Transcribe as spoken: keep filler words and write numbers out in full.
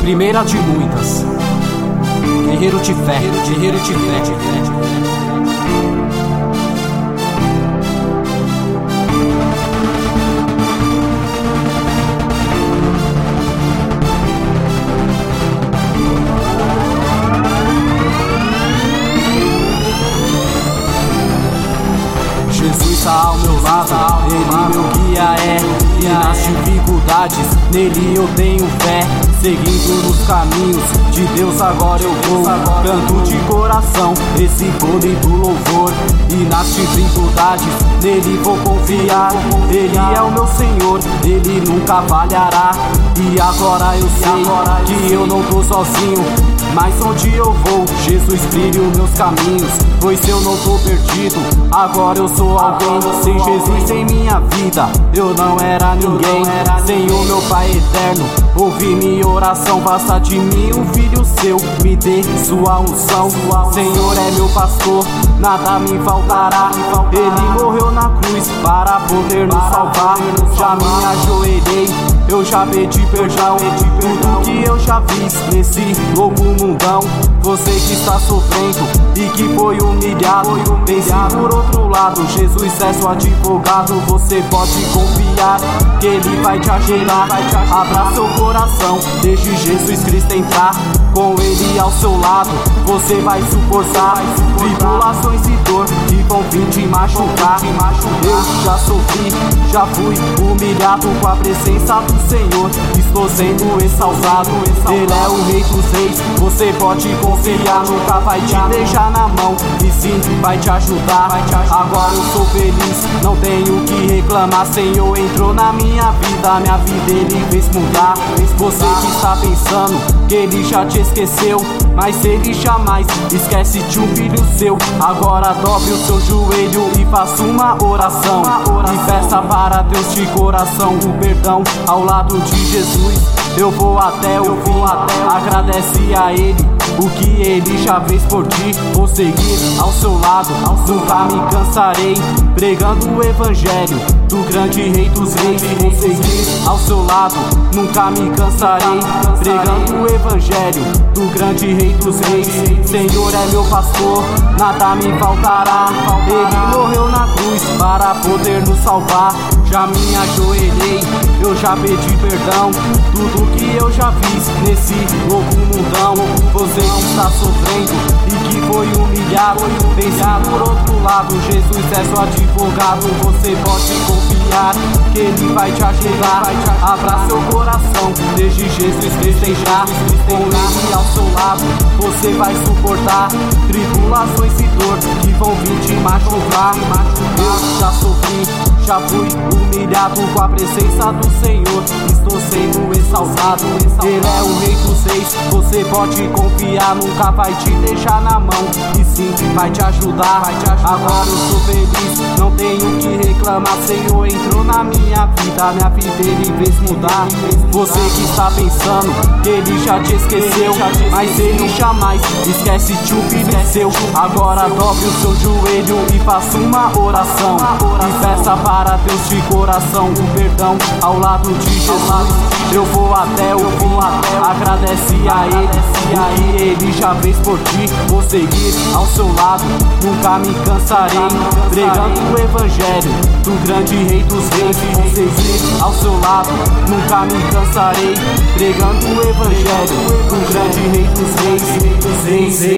primeira de muitas. Guerreiro de fé, guerreiro de fé, de fé, de fé. Jesus está ao meu lado, Ele meu guia é. E nas dificuldades, nele eu tenho fé. Seguindo nos caminhos de Deus agora eu vou. Canto de coração esse bonito louvor. E nas dificuldades, nele vou confiar. Ele é o meu Senhor, Ele nunca falhará. E agora eu sei que eu não tô sozinho, mas onde eu vou, Jesus brilha os meus caminhos. Pois eu não tô perdido, agora eu sou alguém. Sem Jesus em minha vida, eu não era ninguém. Senhor meu Pai eterno, ouvi minha oração. Basta de mim um filho seu, me dê sua unção. Senhor é meu pastor, nada me faltará. Ele morreu na cruz para poder nos salvar. Já me ajoelhei, eu já pedi perdão. Tudo que eu já fiz nesse louco mundão. Você que está sofrendo e que foi humilhado, pense por outro lado, Jesus é seu advogado. Você pode confiar que Ele vai te ajudar. Abra seu coração, deixe Jesus Cristo entrar. Com Ele ao seu lado, você vai suportar tribulações e dor que vão vir te machucar. Eu já sofri, já fui humilhado com a presença do Senhor. Estou sendo exaltado, Ele é o Rei dos Reis. Você pode confiar, nunca vai te deixar na mão, e sim vai te ajudar. Agora eu sou feliz, não tenho que reclamar. Senhor entrou na minha vida, minha vida Ele fez mudar. Você que está pensando que Ele já te esqueceu, mas Ele jamais esquece de um filho seu. Agora dobre o seu joelho e faça uma oração, e peça para Deus de coração o perdão. Ao lado de Jesus eu vou até o fim. Agradece a Ele o que Ele já fez por ti. Vou seguir ao seu lado, nunca me cansarei, pregando o evangelho do grande Rei dos Reis. Vou seguir ao seu lado, nunca me cansarei, pregando o evangelho do grande Rei dos Reis. Senhor é meu pastor, nada me faltará. Ele morreu na cruz para poder nos salvar. Já me ajoelhei, eu já pedi perdão. Tudo que eu já fiz nesse louco mundão. Você que está sofrendo e que foi humilhado, pense por outro lado, Jesus é seu advogado. Você pode confiar que Ele vai te ajudar. Abra seu coração, deixe Jesus Cristo entrar. Com Ele ao seu lado, você vai suportar tribulações e dor que vão vir te machucar. Eu já sofri, já fui humilhado com a presença do Senhor. Estou sendo exaltado, Ele é o Rei dos Reis. Você pode confiar, nunca vai te deixar na mão, e sim vai te ajudar. Agora eu sou feliz, não tenho que reclamar. Senhor entrou na minha vida, minha vida Ele fez mudar. Você que está pensando que Ele já te esqueceu, mas Ele jamais esquece de um filho seu. Agora dobre o seu joelho e faça uma oração, e peça para Deus de coração o perdão. Ao lado de Jesus eu vou até o fim. Agradece a Ele o que Ele já fez por ti. Vou seguir ao seu lado, nunca me cansarei, pregando o evangelho do grande Rei dos Reis. Vou seguir ao seu lado, nunca me cansarei, pregando o evangelho do grande Rei dos Reis.